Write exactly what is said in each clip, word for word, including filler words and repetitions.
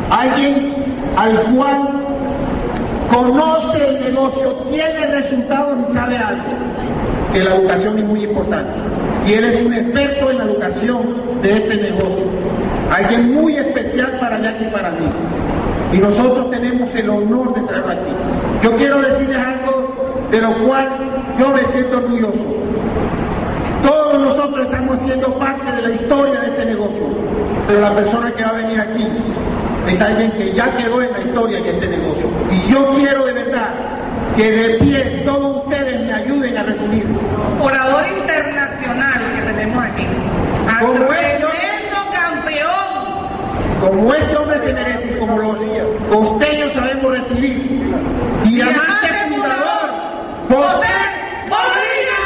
alguien al cual conoce el negocio, tiene resultados y sabe algo, que la educación es muy importante. Y él es un experto en la educación de este negocio. Alguien muy especial para Jackie y para mí. Y nosotros tenemos el honor de traerlo aquí. Yo quiero decirles algo de lo cual yo me siento orgulloso. Todos nosotros estamos siendo parte de la historia de este negocio, pero la persona que va a venir aquí es alguien que ya quedó en la historia de este negocio. Y yo quiero de verdad que de pie todos ustedes me ayuden a recibir. Orador internacional que tenemos aquí. Como Tremendo campeón. Como este hombre se merece, como los costeños sabemos recibir. Diamante fundador, José Bonilla.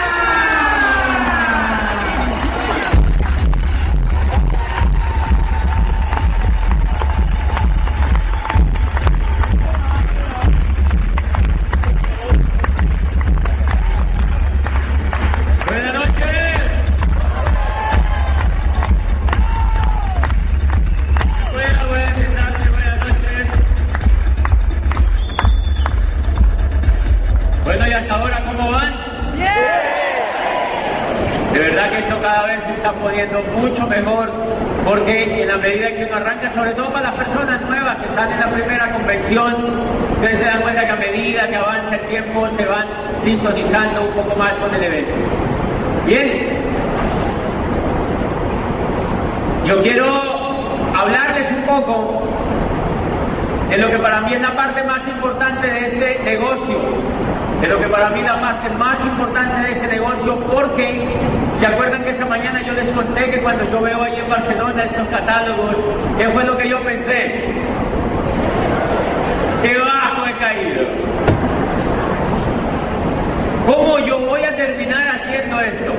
Buenas noches. Buenas, buenas noches, buenas noches. Bueno, y hasta ahora, ¿cómo van? ¡Bien! De verdad que eso cada vez se está poniendo mucho mejor, porque en la medida en que uno arranca, sobre todo para las personas nuevas que están en la primera convención, ustedes se dan cuenta que a medida que avanza el tiempo se van sintonizando un poco más con el evento. Bien, yo quiero hablarles un poco de lo que para mí es la parte más importante de este negocio, de lo que para mí es la parte más importante de este negocio, porque ¿se acuerdan que esa mañana yo les conté que cuando yo veo ahí en Barcelona estos catálogos, qué fue lo que yo pensé? ¡Qué bajo he caído! ¿Cómo yo voy a terminar haciendo esto?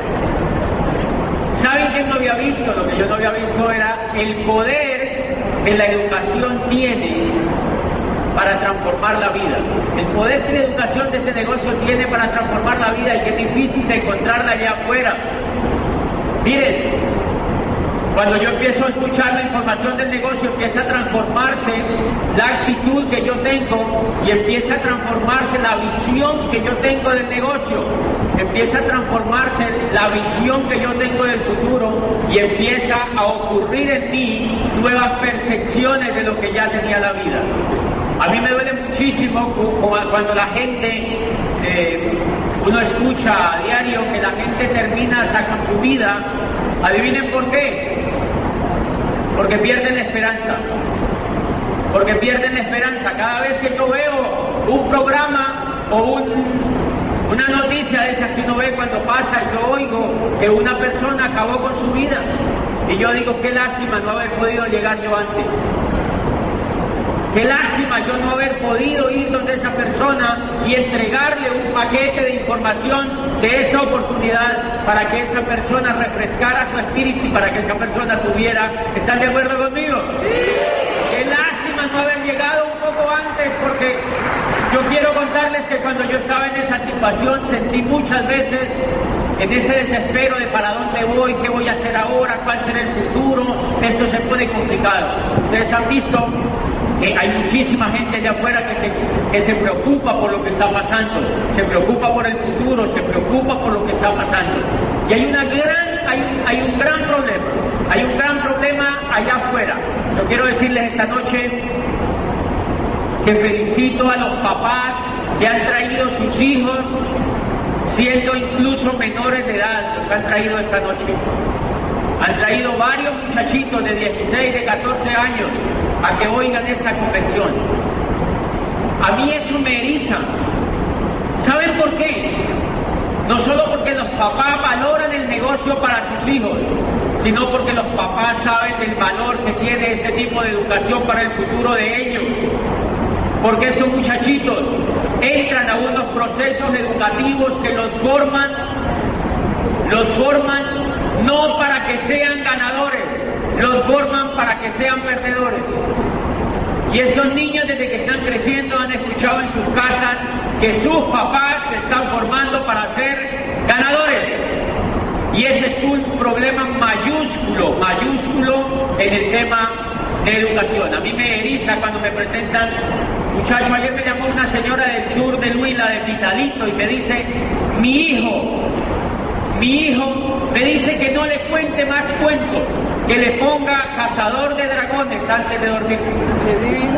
¿Saben quién no había visto? Lo que yo no había visto era el poder que la educación tiene para transformar la vida. El poder que la educación de este negocio tiene para transformar la vida y que es difícil de encontrarla allá afuera. Miren, cuando yo empiezo a escuchar la información del negocio, empieza a transformarse la actitud que yo tengo y empieza a transformarse la visión que yo tengo del negocio, empieza a transformarse la visión que yo tengo del futuro y empieza a ocurrir en mí nuevas percepciones de lo que ya tenía la vida. A mí me duele muchísimo cuando la gente, eh, uno escucha a diario que la gente termina hasta con su vida. ¿Adivinen por qué? Porque pierden la esperanza. Porque pierden la esperanza. Cada vez que yo veo un programa o un, una noticia de esas que uno ve cuando pasa, yo oigo que una persona acabó con su vida. Y yo digo, qué lástima no haber podido llegar yo antes. Qué lástima yo no haber podido ir donde esa persona y entregarle un paquete de información de esta oportunidad para que esa persona refrescara su espíritu y para que esa persona tuviera... ¿Están de acuerdo conmigo? ¡Sí! Qué lástima no haber llegado un poco antes, porque yo quiero contarles que cuando yo estaba en esa situación sentí muchas veces en ese desespero de para dónde voy, qué voy a hacer ahora, cuál será el futuro. Esto se pone complicado. Ustedes han visto que hay muchísima gente allá afuera que se, que se preocupa por lo que está pasando, se preocupa por el futuro, se preocupa por lo que está pasando. Y hay, una gran, hay, hay un gran problema, hay un gran problema allá afuera. Yo quiero decirles esta noche que felicito a los papás que han traído sus hijos, siendo incluso menores de edad, los han traído esta noche. Han traído varios muchachitos de dieciséis, de catorce años a que oigan esta convención. A mí eso me eriza. ¿Saben por qué? No solo porque los papás valoran el negocio para sus hijos, sino porque los papás saben del valor que tiene este tipo de educación para el futuro de ellos. Porque esos muchachitos entran a unos procesos educativos que los forman, los forman no para que sean ganadores, los forman para que sean perdedores. Y estos niños desde que están creciendo han escuchado en sus casas que sus papás se están formando para ser ganadores. Y ese es un problema mayúsculo, mayúsculo en el tema de educación. A mí me eriza cuando me presentan, muchachos, ayer me llamó una señora del sur de Huila, de Pitalito, y me dice, mi hijo, mi hijo me dice que no le cuente más cuentos, que le ponga Cazador de Dragones antes de dormirse. ¡Qué divino!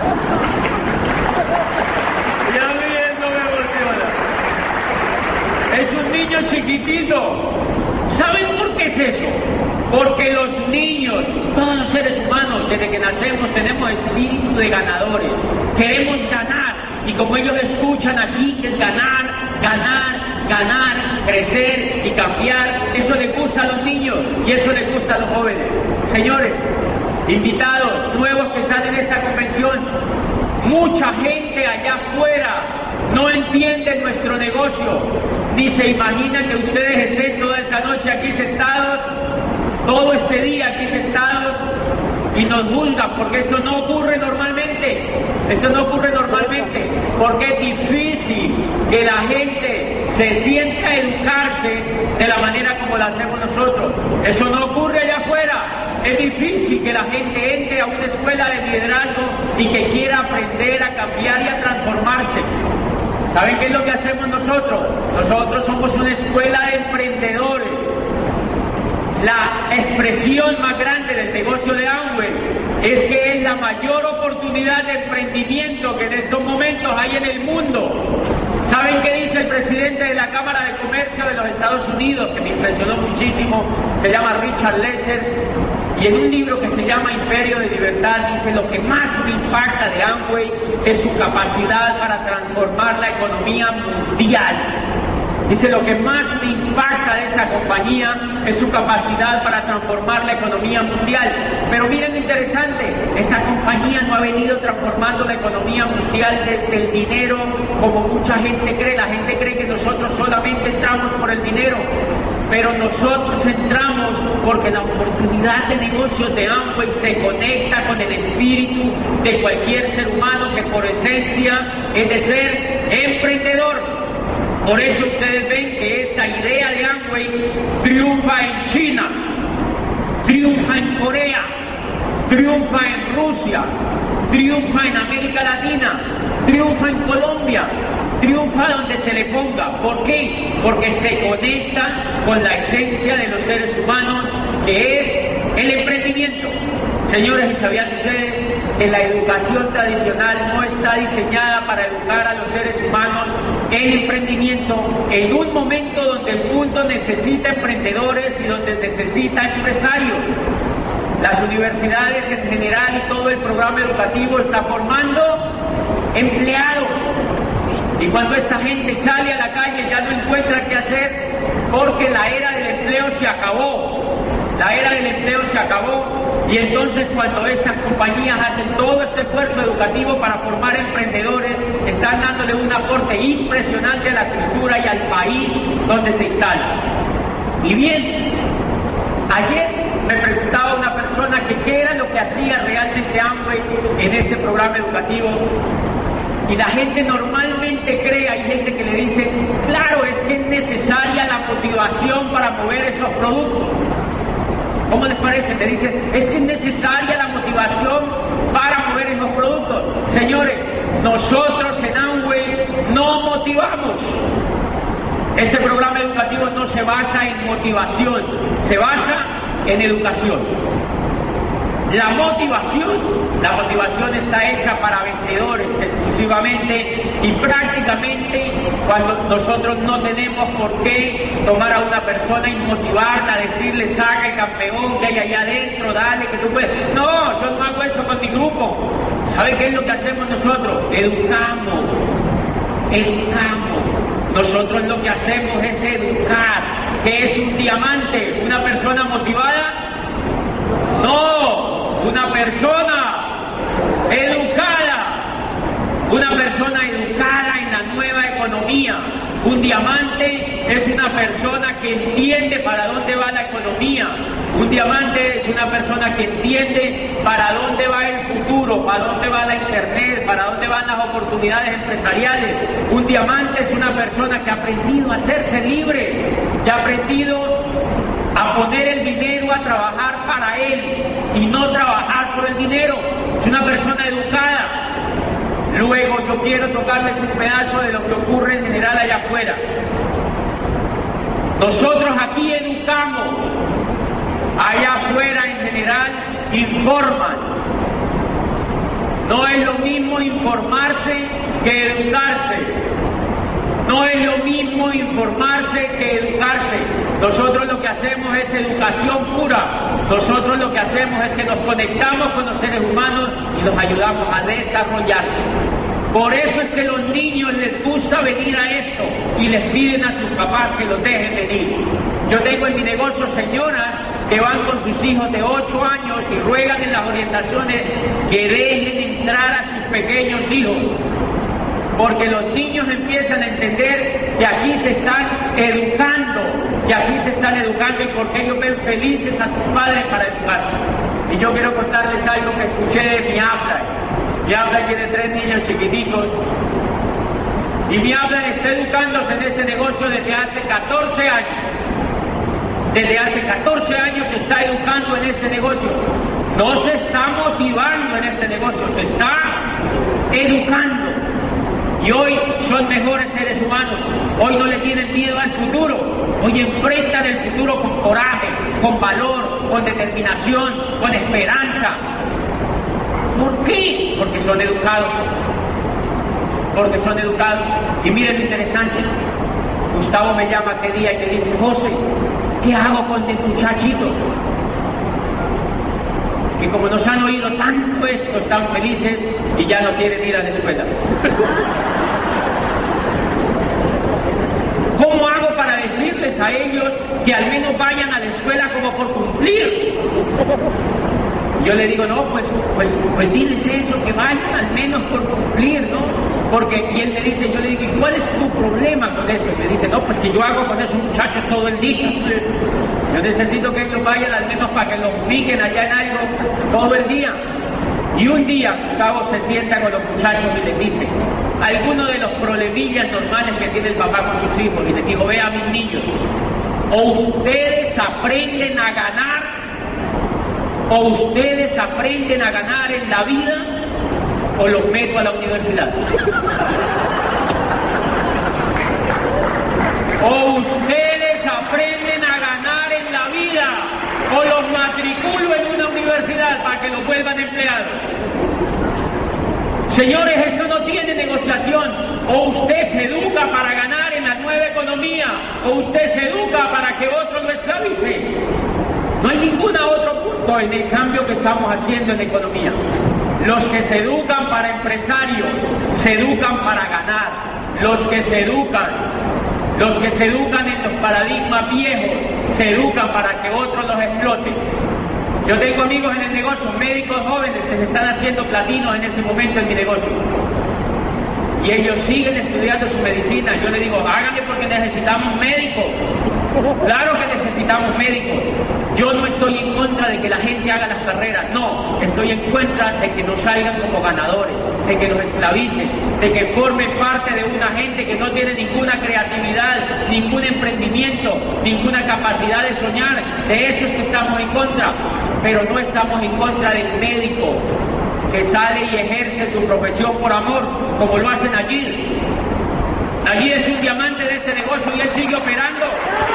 Ya viendo me emociona. Es un niño chiquitito. ¿Saben por qué es eso? Porque los niños, todos los seres humanos, desde que nacemos tenemos espíritu de ganadores. Queremos ganar. Y como ellos escuchan aquí que es ganar, ganar, ganar, crecer y cambiar, eso les gusta a los niños y eso les gusta a los jóvenes. Señores, invitados nuevos que están en esta convención, mucha gente allá afuera no entiende nuestro negocio, ni se imagina que ustedes estén toda esta noche aquí sentados, todo este día aquí sentados, y nos juzgan, porque esto no ocurre normalmente, esto no ocurre normalmente, porque es difícil que la gente se sienta a educarse de la manera como la hacemos nosotros. Eso no ocurre allá afuera. Es difícil que la gente entre a una escuela de liderazgo y que quiera aprender a cambiar y a transformarse. ¿Saben qué es lo que hacemos nosotros? Nosotros somos una escuela de emprendedores. La expresión más grande del negocio de Amway es que es la mayor oportunidad de emprendimiento que en estos momentos hay en el mundo. ¿Saben qué dice el presidente de la Cámara de Comercio de los Estados Unidos, que me impresionó muchísimo? Se llama Richard Lesser, y en un libro que se llama Imperio de Libertad dice: lo que más me impacta de Amway es su capacidad para transformar la economía mundial. Dice, lo que más me impacta de esta compañía es su capacidad para transformar la economía mundial. Pero miren lo interesante, esta compañía no ha venido transformando la economía mundial desde el dinero, como mucha gente cree. La gente cree que nosotros solamente entramos por el dinero, pero nosotros entramos porque la oportunidad de negocios de Amway se conecta con el espíritu de cualquier ser humano que por esencia es de ser emprendedor. Por eso ustedes ven que esta idea de Amway triunfa en China, triunfa en Corea, triunfa en Rusia, triunfa en América Latina, triunfa en Colombia, triunfa donde se le ponga. ¿Por qué? Porque se conecta con la esencia de los seres humanos, que es el emprendimiento. Señores, ¿y sabían ustedes que la educación tradicional no está diseñada para educar a los seres humanos en emprendimiento en un momento donde el mundo necesita emprendedores y donde necesita empresarios? Las universidades en general y todo el programa educativo está formando empleados. Y cuando esta gente sale a la calle ya no encuentra qué hacer, porque la era del empleo se acabó. La era del empleo se acabó. Y entonces cuando estas compañías hacen todo este esfuerzo educativo para formar emprendedores, están dándole un aporte impresionante a la cultura y al país donde se instalan. Y bien, ayer me preguntaba una persona que qué era lo que hacía realmente Amway en este programa educativo. Y la gente normalmente cree, hay gente que le dice, claro, es que es necesaria la motivación para mover esos productos. ¿Cómo les parece? Te dicen, es que es necesaria la motivación para mover esos productos. Señores, nosotros en Amway no motivamos. Este programa educativo no se basa en motivación, se basa en educación. La motivación, la motivación está hecha para vendedores exclusivamente y prácticamente cuando nosotros no tenemos por qué tomar a una persona y motivarla, decirle, saca el campeón que hay allá adentro, dale que tú puedes. No, yo no hago eso con mi grupo. ¿Sabe qué es lo que hacemos nosotros? Educamos, educamos. Nosotros lo que hacemos es educar. ¿Qué es un diamante? ¿Una persona motivada? No, una persona educada, una persona educada en la nueva economía. Un diamante es una persona que entiende para dónde va la economía. Un diamante es una persona que entiende para dónde va el futuro, para dónde va la internet, para dónde van las oportunidades empresariales. Un diamante es una persona que ha aprendido a hacerse libre, que ha aprendido a a poner el dinero a trabajar para él y no trabajar por el dinero. Es una persona educada. Luego yo quiero tocarles un pedazo de lo que ocurre en general allá afuera. Nosotros aquí educamos, allá afuera en general informan. No es lo mismo informarse que educarse. No es lo mismo informarse que educarse. Nosotros lo que hacemos es educación pura. Nosotros lo que hacemos es que nos conectamos con los seres humanos y los ayudamos a desarrollarse. Por eso es que a los niños les gusta venir a esto y les piden a sus papás que los dejen venir. Yo tengo en mi negocio señoras que van con sus hijos de ocho años y ruegan en las orientaciones que dejen entrar a sus pequeños hijos. Porque los niños empiezan a entender que aquí se están educando, que aquí se están educando y porque ellos ven felices a sus padres para educarse. Y yo quiero contarles algo que escuché de mi Abda. Mi Abda tiene tres niños chiquiticos y mi Abda está educándose en este negocio desde hace catorce años. Desde hace catorce años se está educando en este negocio. No se está motivando en este negocio, se está educando. Y hoy son mejores seres humanos. Hoy no le tienen miedo al futuro. Hoy enfrentan el futuro con coraje, con valor, con determinación, con esperanza. ¿Por qué? Porque son educados. Porque son educados. Y miren lo interesante. Gustavo me llama aquel día y me dice, José, ¿qué hago con el muchachito? Que como nos han oído tanto esto, están felices y ya no quieren ir a la escuela. ¿Cómo hago para decirles a ellos que al menos vayan a la escuela como por cumplir? Yo le digo, no, pues, pues, pues diles eso, que vayan al menos por cumplir, ¿no? Porque, y él me dice, yo le digo, ¿y cuál es tu problema con eso? Y me dice, no, pues que yo hago con esos muchachos todo el día. Yo necesito que ellos vayan al menos para que los piquen allá en algo todo el día. Y un día Gustavo se sienta con los muchachos y les dice, algunos de los problemillas normales que tiene el papá con sus hijos, y les digo, vea mis niños, o ustedes aprenden a ganar, o ustedes aprenden a ganar en la vida, o los meto a la universidad. O ustedes aprenden a ganar en la vida, o los matriculo en una universidad para que los vuelvan empleados. Señores, esto no tiene negociación. O usted se educa para ganar en la nueva economía, o usted se educa para que otro lo esclavice. No hay ningún otro punto en el cambio que estamos haciendo en la economía. Los que se educan para empresarios, se educan para ganar. Los que se educan, los que se educan en los paradigmas viejos, se educan para que otros los exploten. Yo tengo amigos en el negocio, médicos jóvenes que se están haciendo platinos en ese momento en mi negocio. Y ellos siguen estudiando su medicina. Yo les digo, háganle porque necesitamos médicos. Claro que necesitamos médicos. Yo no estoy en contra de que la gente haga las carreras, no. Estoy en contra de que no salgan como ganadores, de que nos esclavicen, de que formen parte de una gente que no tiene ninguna creatividad, ningún emprendimiento, ninguna capacidad de soñar. De eso es que estamos en contra. Pero no estamos en contra del médico que sale y ejerce su profesión por amor, como lo hacen allí. Allí es un diamante de este negocio y él sigue operando.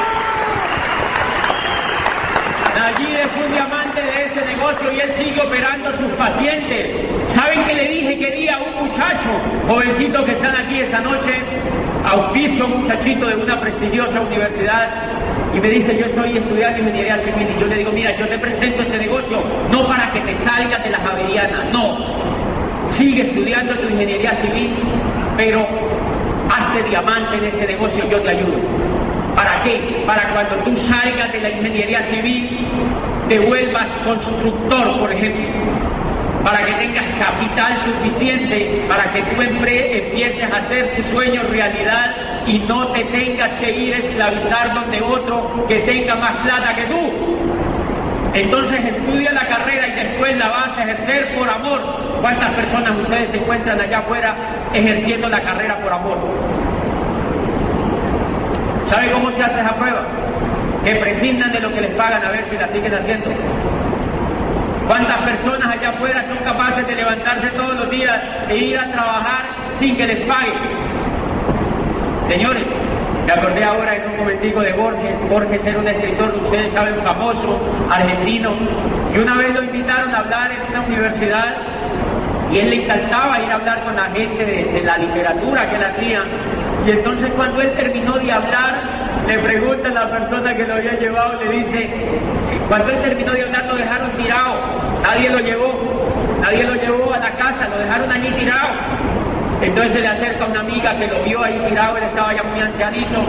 Allí es un diamante de este negocio y él sigue operando a sus pacientes. ¿Saben qué le dije que día a un muchacho, jovencito que están aquí esta noche? Auspicio a un muchachito de una prestigiosa universidad y me dice, yo estoy estudiando ingeniería civil. Y yo le digo, mira, yo te presento este negocio no para que te salgas de la Javeriana, no. Sigue estudiando tu ingeniería civil, pero hazte diamante en ese negocio, yo te ayudo. ¿Para qué? Para cuando tú salgas de la ingeniería civil, te vuelvas constructor, por ejemplo. Para que tengas capital suficiente, para que tú empieces a hacer tus sueños realidad y no te tengas que ir a esclavizar donde otro que tenga más plata que tú. Entonces estudia la carrera y después la vas a ejercer por amor. ¿Cuántas personas ustedes se encuentran allá afuera ejerciendo la carrera por amor? ¿Sabe cómo se hace esa prueba? que prescindan de lo que les pagan a ver si la siguen haciendo. ¿Cuántas personas allá afuera son capaces de levantarse todos los días e ir a trabajar sin que les paguen? Señores, me acordé ahora en un momentico de Borges. Borges era un escritor, ustedes saben, famoso, argentino, y una vez lo invitaron a hablar en una universidad y él le encantaba ir a hablar con la gente de, de la literatura que él hacía. Y entonces cuando él terminó de hablar, le pregunta a la persona que lo había llevado, le dice, cuando él terminó de hablar lo dejaron tirado, nadie lo llevó, nadie lo llevó a la casa, lo dejaron allí tirado. Entonces se le acerca una amiga que lo vio ahí tirado, él estaba ya muy ancianito,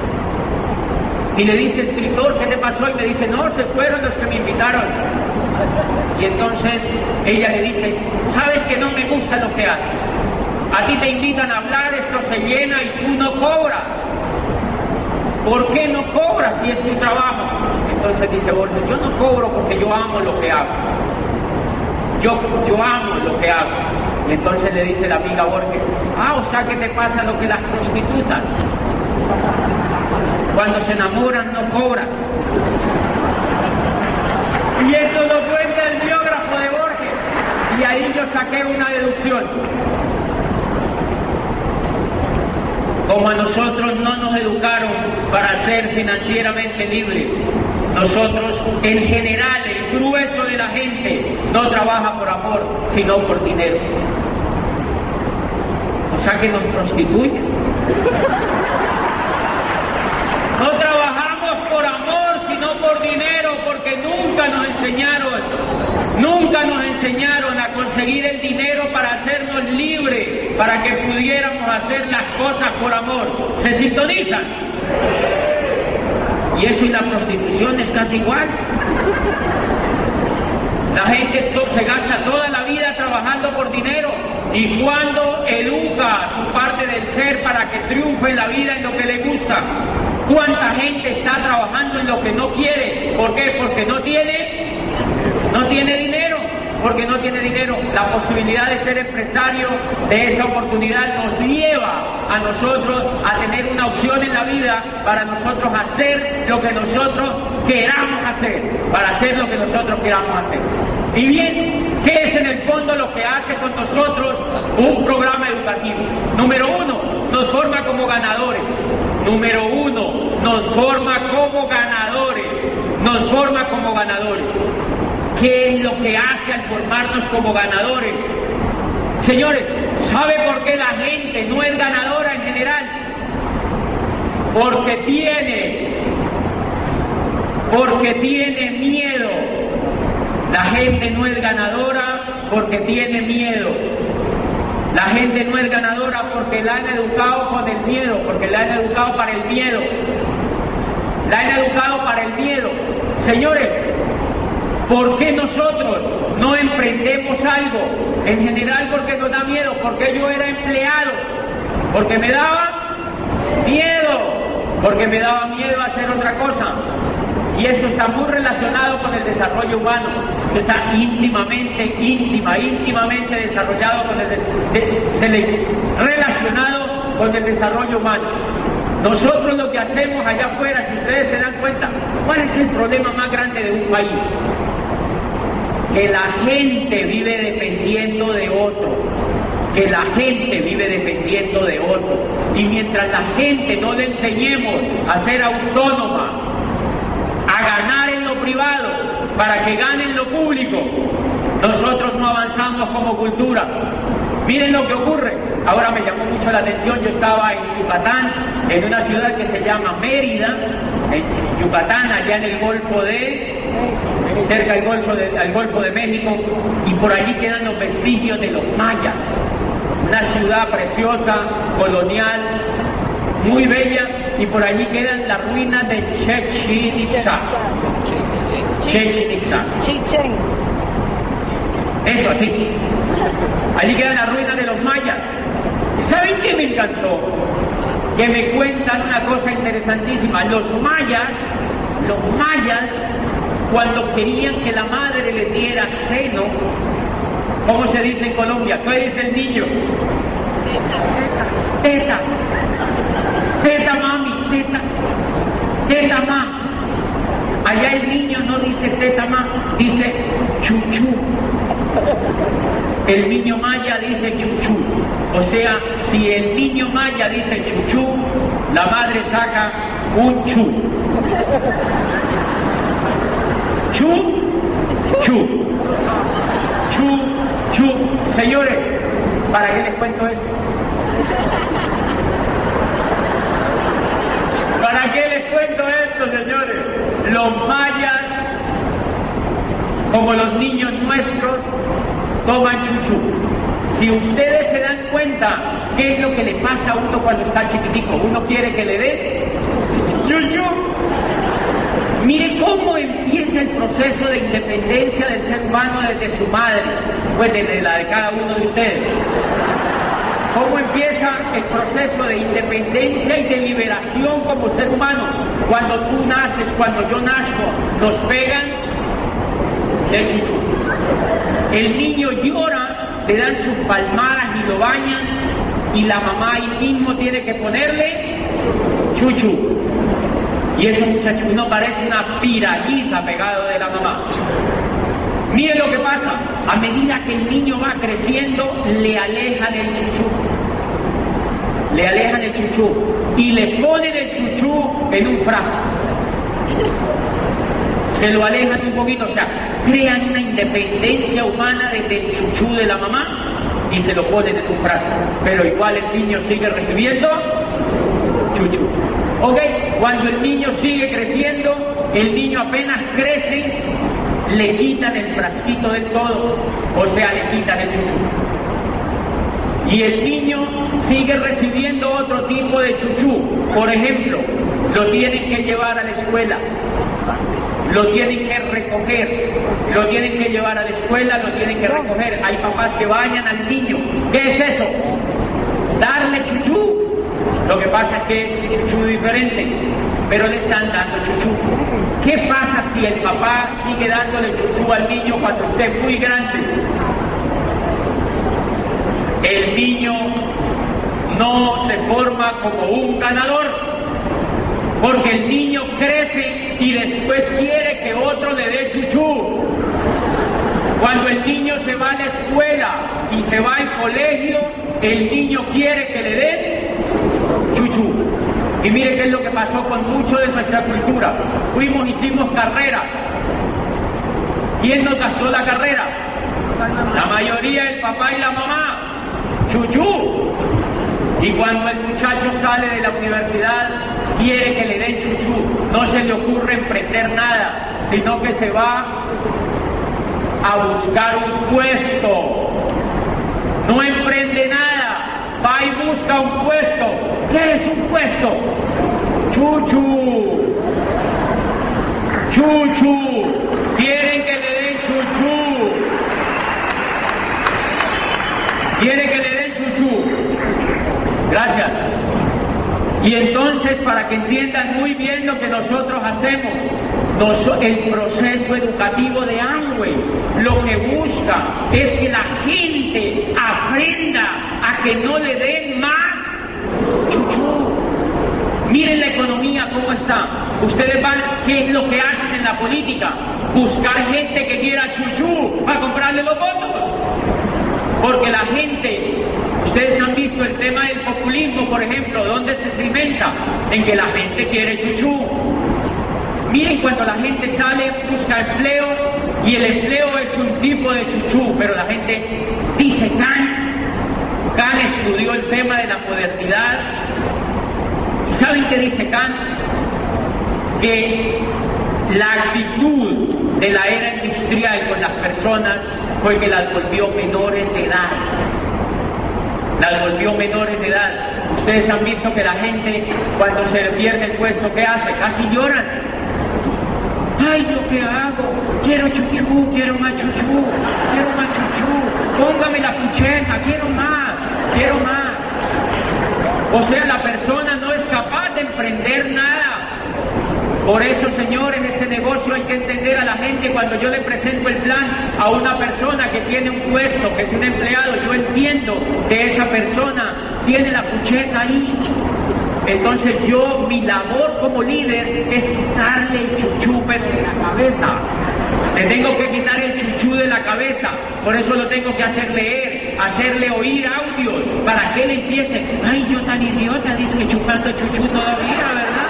y le dice, escritor, ¿qué te pasó? Y me dice, no, se fueron los que me invitaron. Y entonces ella le dice, sabes que no me gusta lo que haces, a ti te invitan a hablar, esto se llena y tú no cobras. ¿Por qué no cobras si es tu trabajo? Entonces dice Borges, yo no cobro porque yo amo lo que hago. Yo, yo amo lo que hago. Y entonces le dice la amiga Borges, ah, o sea que te pasa lo que las prostitutas. Cuando se enamoran no cobran. Y eso lo cuenta el biógrafo de Borges. Y ahí yo saqué una deducción. Como a nosotros no nos educaron para ser financieramente libres, nosotros, en general, el grueso de la gente no trabaja por amor, sino por dinero. O sea que nos prostituyen. No trabajamos por amor, sino por dinero, porque nunca nos enseñaron, nunca nos enseñaron a conseguir el dinero para hacernos libres, para que pudiéramos hacer las cosas por amor. ¿Se sintonizan? Y eso y la prostitución es casi igual. La gente se gasta toda la vida trabajando por dinero, y cuando educa su parte del ser para que triunfe en la vida en lo que le gusta, ¿cuánta gente está trabajando en lo que no quiere? ¿Por qué? Porque no tiene, no tiene dinero. Porque no tiene dinero. La posibilidad de ser empresario de esta oportunidad nos lleva a nosotros a tener una opción en la vida para nosotros hacer lo que nosotros queramos hacer, para hacer lo que nosotros queramos hacer. Y bien, ¿qué es en el fondo lo que hace con nosotros un programa educativo? Número uno, nos forma como ganadores. Número uno, nos forma como ganadores. Nos forma como ganadores. ¿Qué es lo que hace al formarnos como ganadores? Señores, ¿sabe por qué la gente no es ganadora en general? Porque tiene, porque tiene miedo. La gente no es ganadora porque tiene miedo. La gente no es ganadora porque la han educado con el miedo, porque la han educado para el miedo. La han educado para el miedo. Señores, ¿por qué nosotros no emprendemos algo? En general porque nos da miedo, porque yo era empleado, porque me daba miedo, porque me daba miedo hacer otra cosa. Y esto está muy relacionado con el desarrollo humano, eso está íntimamente, íntima, íntimamente desarrollado con el de, de, relacionado con el desarrollo humano. Nosotros lo que hacemos allá afuera, si ustedes se dan cuenta, ¿cuál es el problema más grande de un país? Que la gente vive dependiendo de otro, que la gente vive dependiendo de otro. Y mientras la gente no le enseñemos a ser autónoma, a ganar en lo privado para que gane en lo público, nosotros no avanzamos como cultura. Miren lo que ocurre. Ahora me llamó mucho la atención, yo estaba en Yucatán, en una ciudad que se llama Mérida, en Yucatán, allá en el Golfo de, cerca del Golfo de, al Golfo de México, y por allí quedan los vestigios de los mayas. Una ciudad preciosa, colonial, muy bella, y por allí quedan las ruinas de Chichén Itzá. Chichén Itzá. Eso, así. Allí quedan las ruinas de los mayas. ¿Saben qué me encantó? Que me cuentan una cosa interesantísima. Los mayas, los mayas, cuando querían que la madre les diera seno, ¿cómo se dice en Colombia? ¿Qué dice el niño? Teta. Teta, mami, teta. Teta, ma. Allá el niño no dice teta más, dice chuchú. El niño maya dice chuchú. O sea, si el niño maya dice chuchú, la madre saca un chu. Chu, chu. Chu, chu. Señores, ¿para qué les cuento esto? ¿Para qué les cuento esto, señores? Los mayas, como los niños nuestros, toman chuchú. Si ustedes se dan cuenta qué es lo que le pasa a uno cuando está chiquitico, uno quiere que le den chuchú. Mire cómo empieza el proceso de independencia del ser humano desde su madre, pues desde la de cada uno de ustedes. Cómo empieza el proceso de independencia y de liberación como ser humano. Cuando tú naces, cuando yo nazco, nos pegan el chuchú. El niño llora, le dan sus palmadas y lo bañan, y la mamá ahí mismo tiene que ponerle chuchú. Y ese muchacho no parece una pirallita pegado de la mamá. Miren lo que pasa, a medida que el niño va creciendo, le alejan el chuchú. Le alejan el chuchú y le ponen el chuchú en un frasco. Se lo alejan un poquito, o sea, crean una independencia humana desde el chuchú de la mamá y se lo ponen en un frasco. Pero igual el niño sigue recibiendo chuchú. Ok, cuando el niño sigue creciendo, el niño apenas crece, le quitan el frasquito del todo, o sea, le quitan el chuchú. Y el niño sigue recibiendo otro tipo de chuchú. Por ejemplo, lo tienen que llevar a la escuela, lo tienen que recoger, lo tienen que llevar a la escuela, lo tienen que recoger. Hay papás que bañan al niño. ¿Qué es eso? Darle chuchú. Lo que pasa es que es chuchú diferente, pero le están dando chuchú. ¿Qué pasa si el papá sigue dándole chuchú al niño cuando esté muy grande? El niño no se forma como un ganador, porque el niño crece y después quiere que otro le dé chuchú. Cuando el niño se va a la escuela y se va al colegio, el niño quiere que le den chuchú. Y mire qué es lo que pasó con mucho de nuestra cultura. Fuimos, hicimos carrera. ¿Quién nos gastó la carrera? La mayoría, el papá y la mamá. Chuchú. Y cuando el muchacho sale de la universidad, quiere que le den chuchú. No se le ocurre emprender nada, sino que se va a buscar un puesto. No emprende nada, va y busca un puesto. ¿Qué es un puesto? Chuchú. Chuchú. Quieren que le den chuchú. Quieren que le den chuchú. Gracias. Y entonces, para que entiendan muy bien lo que nosotros hacemos, nos, el proceso educativo de Amway lo que busca es que la gente aprenda a que no le den más chuchú. Miren la economía cómo está. Ustedes van, ¿qué es lo que hacen en la política? Buscar gente que quiera chuchú para comprarle los votos. Porque la gente, ustedes han visto el tema del populismo, por ejemplo, ¿dónde se cimenta? En que la gente quiere chuchú. Miren, cuando la gente sale, busca empleo, y el empleo es un tipo de chuchú, pero la gente dice Kant. Kant estudió el tema de la modernidad. ¿Y saben qué dice Kant? Que la actitud de la era industrial con las personas fue que las volvió menores de edad. Las volvió menores de edad. Ustedes han visto que la gente, cuando se le pierde el puesto, ¿qué hace? Casi lloran. Ay, ¿yo qué hago? Quiero chuchú, quiero más chuchú, quiero más chuchú. Póngame la pucheta, quiero más, quiero más. O sea, la persona no es capaz de emprender nada. Por eso, señores, este negocio hay que entender a la gente. Cuando yo le presento el plan a una persona que tiene un puesto, que es un empleado, yo entiendo que esa persona tiene la pucheta ahí. Entonces yo, mi labor como líder es quitarle el chuchú pero de la cabeza. Le tengo que quitar el chuchú de la cabeza, por eso lo tengo que hacer leer, hacerle oír audios, para que él empiece, ay, yo tan idiota, dice que chupando chuchú todavía, ¿verdad?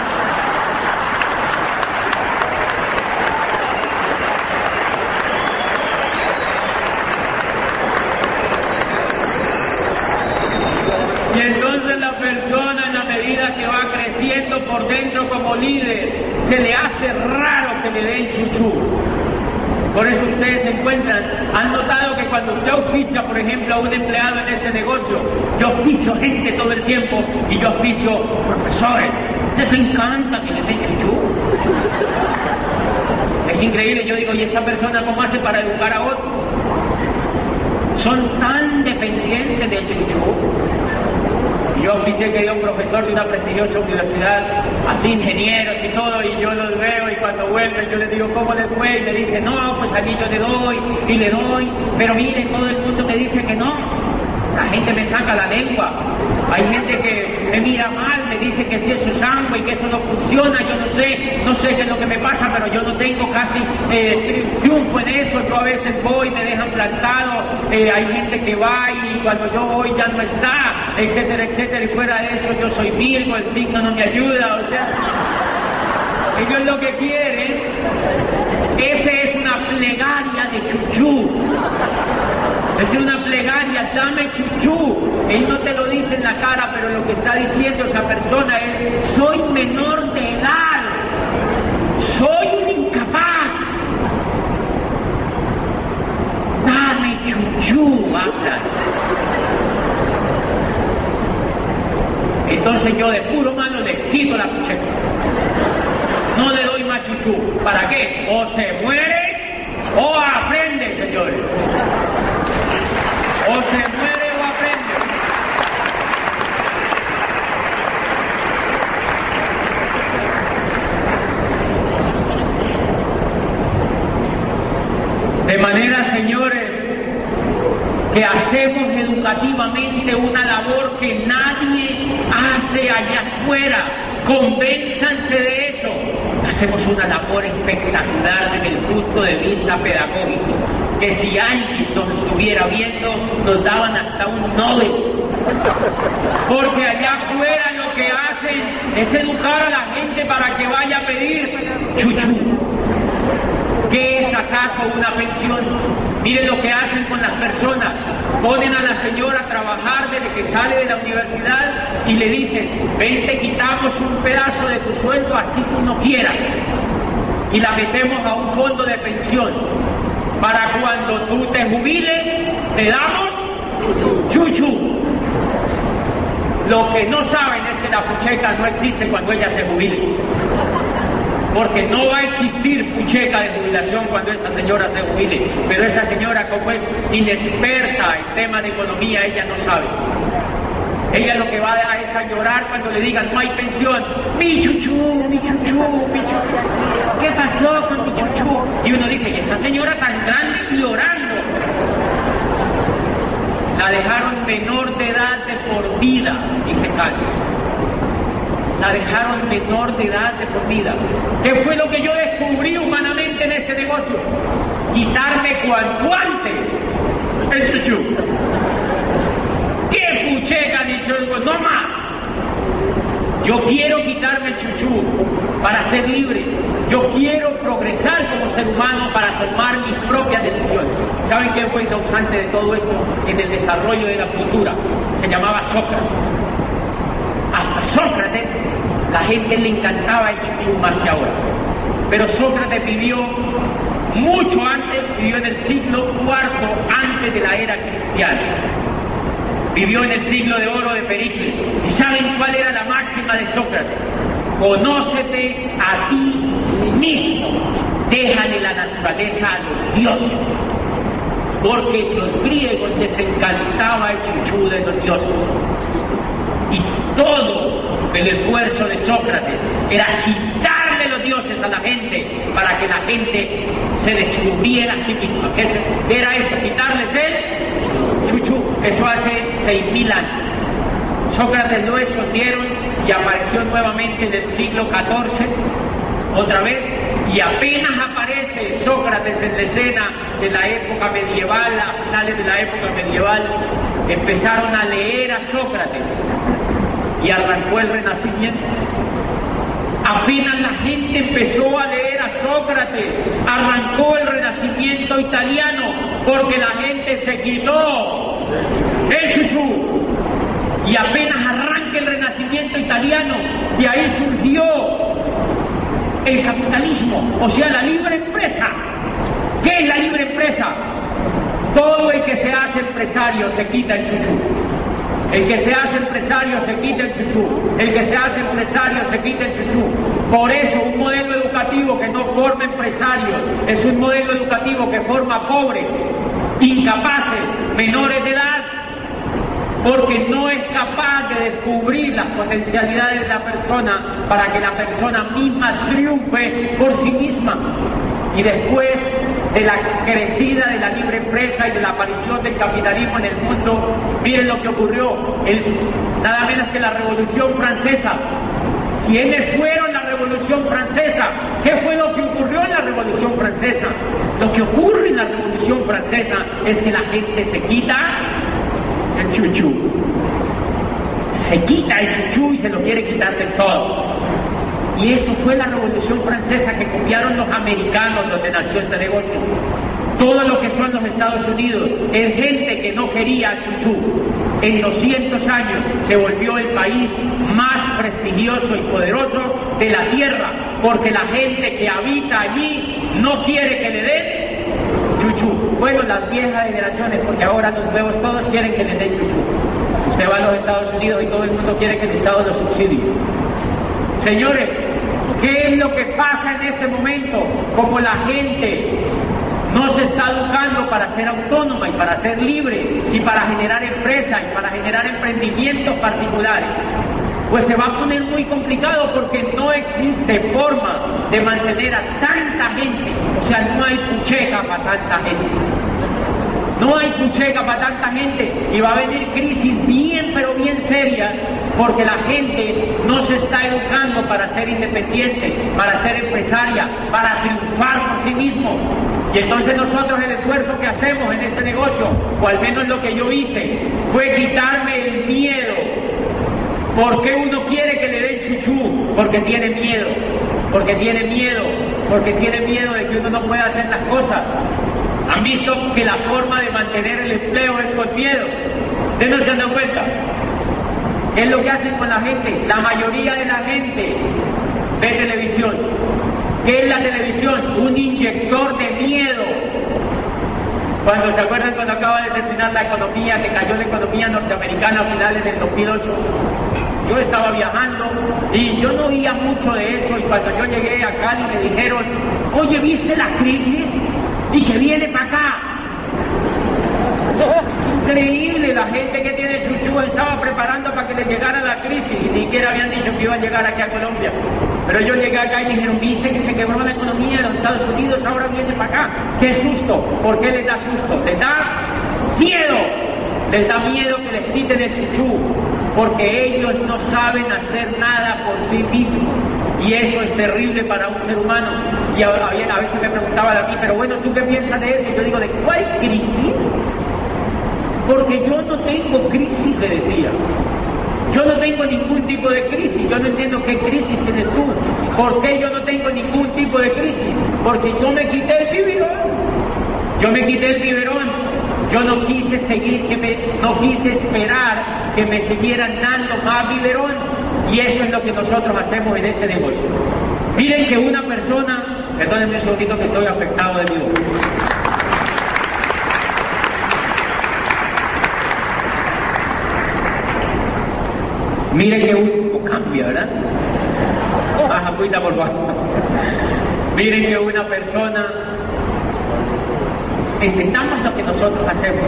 Y entonces la persona, en la medida que va creciendo por dentro como líder, se le hace raro que le den chuchú. Por eso ustedes se encuentran, han notado que cuando usted auspicia, por ejemplo, a un empleado en este negocio, yo auspicio gente todo el tiempo y yo auspicio profesores. Les encanta que les den chuchú. Es increíble, yo digo, ¿y esta persona cómo hace para educar a otro? Son tan dependientes del chuchú. Yo auspicié que era un profesor de una prestigiosa universidad, así ingenieros y todo, y yo los veo y cuando vuelven yo les digo, ¿cómo les fue? Y me dicen, no, pues aquí yo le doy y le doy, pero miren, todo el mundo me dice que no. La gente me saca la lengua. Hay gente que me mira mal, me dice que sí, eso es sangre y que eso no funciona. Yo no sé, no sé qué es lo que me pasa, pero yo no tengo casi eh, triunfo en eso. Yo a veces voy, me dejan plantado. Eh, hay gente que va y cuando yo voy ya no está, etcétera, etcétera. Y fuera de eso, yo soy Virgo, el signo no me ayuda. O sea, ellos lo que quieren, ese es una plegaria de chuchú. Es una plegaria, dame chuchú. Él no te lo dice en la cara, pero lo que está diciendo esa persona es, soy menor de edad, soy un incapaz. Dame chuchú, habla. Entonces yo de puro mano le quito la pucheta. No le doy más chuchú. ¿Para qué? O se muere o aprende, señores. O se muere o aprende. De manera, señores, que hacemos educativamente una labor que nadie hace allá afuera. Convénzanse de eso. Hacemos una labor espectacular desde el punto de vista pedagógico, que si alguien nos estuviera viendo, nos daban hasta un Nobel. Porque allá afuera lo que hacen es educar a la gente para que vaya a pedir chuchú. ¿Qué es acaso una pensión? Miren lo que hacen con las personas. Ponen a la señora a trabajar desde que sale de la universidad y le dicen, ven, te quitamos un pedazo de tu sueldo así tú no quieras. Y la metemos a un fondo de pensión. Para cuando tú te jubiles, te damos chuchú. Lo que no saben es que la pucheca no existe cuando ella se jubile. Porque no va a existir pucheca de jubilación cuando esa señora se jubile. Pero esa señora, como es inexperta en temas de economía, ella no sabe. Ella lo que va a es a llorar cuando le digan no hay pensión. Mi chuchú, mi chuchú, mi chuchú. ¿Qué pasó con mi chuchú? Y uno dice, ¿y esta señora tan grande llorando? La dejaron menor de edad de por vida y se calla. La dejaron menor de edad de por vida. ¿Qué fue lo que yo descubrí humanamente en este negocio? Quitarme cuanto antes el chuchú. ¿Qué pucheca, ni chuchú? No más. Yo quiero quitarme el chuchú para ser libre. Yo quiero progresar como ser humano para tomar mis propias decisiones. ¿Saben quién fue el causante de todo esto en el desarrollo de la cultura? Se llamaba Sócrates. Hasta Sócrates, la gente le encantaba el chuchú más que ahora. Pero Sócrates vivió mucho antes, vivió en el siglo cuarto antes de la era cristiana. Vivió en el siglo de oro de Pericles. ¿Y saben cuál era la máxima de Sócrates? Conócete a ti mismo. Déjale la naturaleza a los dioses. Porque los griegos les encantaba el chuchú de los dioses. Y todo el esfuerzo de Sócrates era quitarle los dioses a la gente para que la gente se descubriera a sí misma. ¿Qué era eso? Quitarles el chuchú. Eso hace seis mil años. Sócrates lo escondieron y apareció nuevamente en el siglo catorce, otra vez, y apenas aparece Sócrates en la escena de la época medieval, a finales de la época medieval, empezaron a leer a Sócrates y arrancó el Renacimiento. Apenas la gente empezó a leer a Sócrates, arrancó el Renacimiento italiano, porque la gente se quitó el chuchú. Y apenas arranca el Renacimiento italiano, y ahí surgió el capitalismo, o sea, la libre empresa. ¿Qué es la libre empresa? Todo el que se hace empresario se quita el chuchú. El que se hace empresario se quita el chuchú. El que se hace empresario se quita el chuchú. Por eso un modelo educativo que no forma empresarios es un modelo educativo que forma pobres, incapaces, menores de edad, porque no es capaz de descubrir las potencialidades de la persona para que la persona misma triunfe por sí misma. Y después de la crecida de la libre empresa y de la aparición del capitalismo en el mundo, miren lo que ocurrió, el, nada menos que la Revolución Francesa. ¿Quiénes fueron la Revolución Francesa? ¿Qué fue lo que ocurrió en la Revolución Francesa? Lo que ocurre en la Revolución Francesa es que la gente se quita el chuchú. Se quita el chuchú y se lo quiere quitar del todo. Y eso fue la Revolución Francesa que copiaron los americanos donde nació este negocio. Todo lo que son los Estados Unidos es gente que no quería chuchú. En doscientos años se volvió el país más prestigioso y poderoso de la tierra, porque la gente que habita allí no quiere que le den chuchú. Bueno, las viejas generaciones, porque ahora los nuevos todos quieren que les den chuchú. Usted va a los Estados Unidos y todo el mundo quiere que el Estado lo subsidie. Señores, ¿qué es lo que pasa en este momento? Como la gente no se está educando para ser autónoma y para ser libre y para generar empresas y para generar emprendimientos particulares, pues se va a poner muy complicado, porque no existe forma de mantener a tanta gente. O sea, no hay pucheca para tanta gente. No hay pucheca para tanta gente, y va a venir crisis bien, pero bien serias, porque la gente no se está educando para ser independiente, para ser empresaria, para triunfar por sí mismo. Y entonces nosotros el esfuerzo que hacemos en este negocio, o al menos lo que yo hice, fue quitarme el miedo. ¿Por qué uno quiere que le den chuchú? Porque tiene miedo, porque tiene miedo, porque tiene miedo de que uno no pueda hacer las cosas. ¿Han visto que la forma de mantener el empleo es con miedo? ¿Ustedes no se han dado cuenta? ¿Qué es lo que hacen con la gente? La mayoría de la gente ve televisión. ¿Qué es la televisión? Un inyector de miedo. Cuando se acuerdan cuando acaba de terminar la economía, que cayó la economía norteamericana a finales del dos mil ocho, yo estaba viajando y yo no oía mucho de eso, y cuando yo llegué a Cali me dijeron: oye, ¿viste la crisis? Y que viene para acá. Increíble, la gente que tiene chuchú estaba preparando para que le llegara la crisis, y ni siquiera habían dicho que iba a llegar aquí a Colombia. Pero yo llegué acá y me dijeron: viste que se quebró la economía de los Estados Unidos, ahora viene para acá. ¡Qué susto! ¿Por qué les da susto? Les da miedo. Les da miedo que les quiten el chuchú, porque ellos no saben hacer nada por sí mismos. Y eso es terrible para un ser humano. Y a, a, a veces me preguntaban a mí: pero bueno, ¿tú qué piensas de eso? Y yo digo: ¿de cuál crisis? Porque yo no tengo crisis, le decía. Yo no tengo ningún tipo de crisis. Yo no entiendo qué crisis tienes tú. ¿Por qué yo no tengo ningún tipo de crisis? Porque yo me quité el biberón. Yo me quité el biberón. Yo no quise seguir, que me, no quise esperar que me siguieran dando más biberón. Y eso es lo que nosotros hacemos en este negocio. Miren que una persona, perdónenme un segundito que estoy afectado de mi voz. Miren que uno cambia, ¿verdad? Baja cuita por bajo. Miren que una persona, entendamos lo que nosotros hacemos.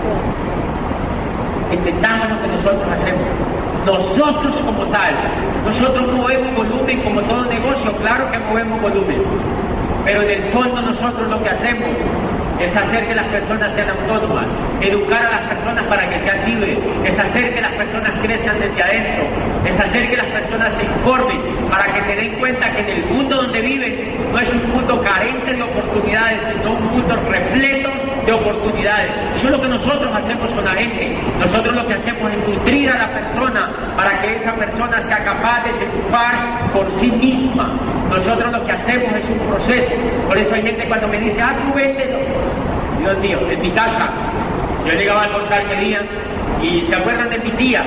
Entendamos lo que nosotros hacemos. Nosotros como tal, nosotros movemos volumen como todo negocio, claro que movemos volumen, pero en el fondo nosotros lo que hacemos es hacer que las personas sean autónomas, educar a las personas para que sean libres, es hacer que las personas crezcan desde adentro, es hacer que las personas se informen para que se den cuenta que en el mundo donde viven no es un mundo carente de oportunidades, sino un mundo repleto de oportunidades. Eso es lo que nosotros hacemos con la gente. Nosotros lo que hacemos es nutrir a la persona para que esa persona sea capaz de triunfar por sí misma. Nosotros lo que hacemos es un proceso. Por eso hay gente cuando me dice, ah, tú véndelo. Dios mío, en mi casa, yo llegaba a almorzar que día y se acuerdan de mi tía,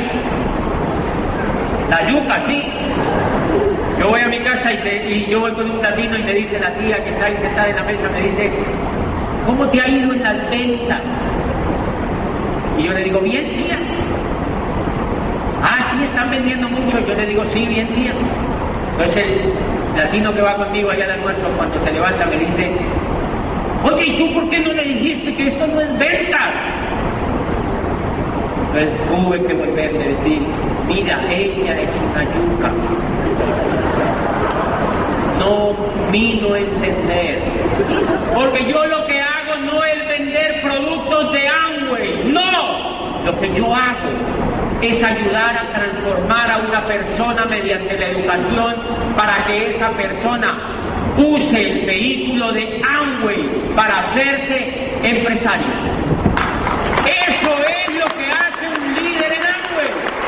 la yuca, ¿sí? Yo voy a mi casa y, se, y yo voy con un platino y me dice la tía que está ahí sentada en la mesa, me dice, ¿cómo te ha ido en las ventas? Y yo le digo, bien, tía. Ah, sí, están vendiendo mucho. Yo le digo, sí, bien, tía. Entonces el latino que va conmigo allá al almuerzo, cuando se levanta, me dice, oye, ¿y tú por qué no le dijiste que esto no es ventas? Entonces tuve que volverle a decir, mira, ella es una yuca. No vino a entender. Porque yo lo que hago no es vender productos de Amway, no. Lo que yo hago es ayudar a transformar a una persona mediante la educación para que esa persona use el vehículo de Amway para hacerse empresario. Eso es lo que hace un líder en Amway.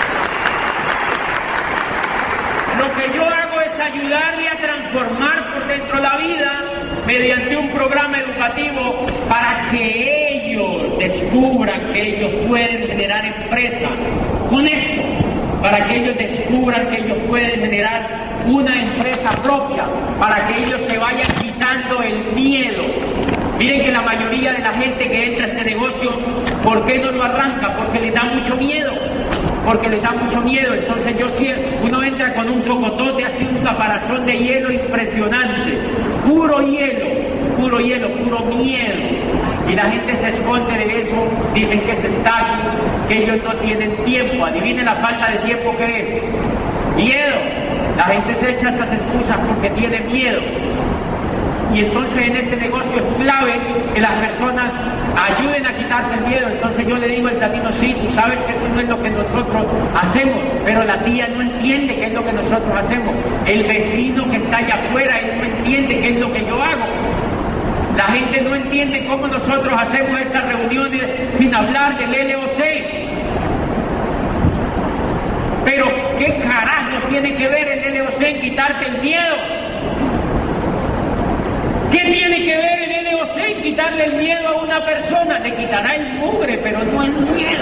Lo que yo hago es ayudarle a transformar por dentro la vida mediante un programa educativo para que ellos descubran que ellos pueden generar empresa con esto, para que ellos descubran que ellos pueden generar una empresa propia, para que ellos se vayan quitando el miedo. Miren que la mayoría de la gente que entra a este negocio, ¿por qué no lo arranca? Porque les da mucho miedo. Porque les da mucho miedo. Entonces yo siempre, uno entra con un cocotote, así un caparazón de hielo impresionante, puro hielo, puro hielo, puro miedo. Y la gente se esconde de eso, dicen que es estatus, que ellos no tienen tiempo. Adivinen la falta de tiempo que es. Miedo. La gente se echa esas excusas porque tiene miedo. Y entonces en este negocio es clave que las personas ayuden a quitarse el miedo. Entonces yo le digo al latino, sí, tú sabes que eso no es lo que nosotros hacemos, pero la tía no entiende qué es lo que nosotros hacemos. El vecino que está allá afuera, él no entiende qué es lo que yo hago. La gente no entiende cómo nosotros hacemos estas reuniones sin hablar del L O C. Pero ¿qué carajos tiene que ver el L O C en quitarte el miedo? ¿Qué tiene que ver el L O C en quitarle el miedo a una persona? Le quitará el mugre, pero no el miedo.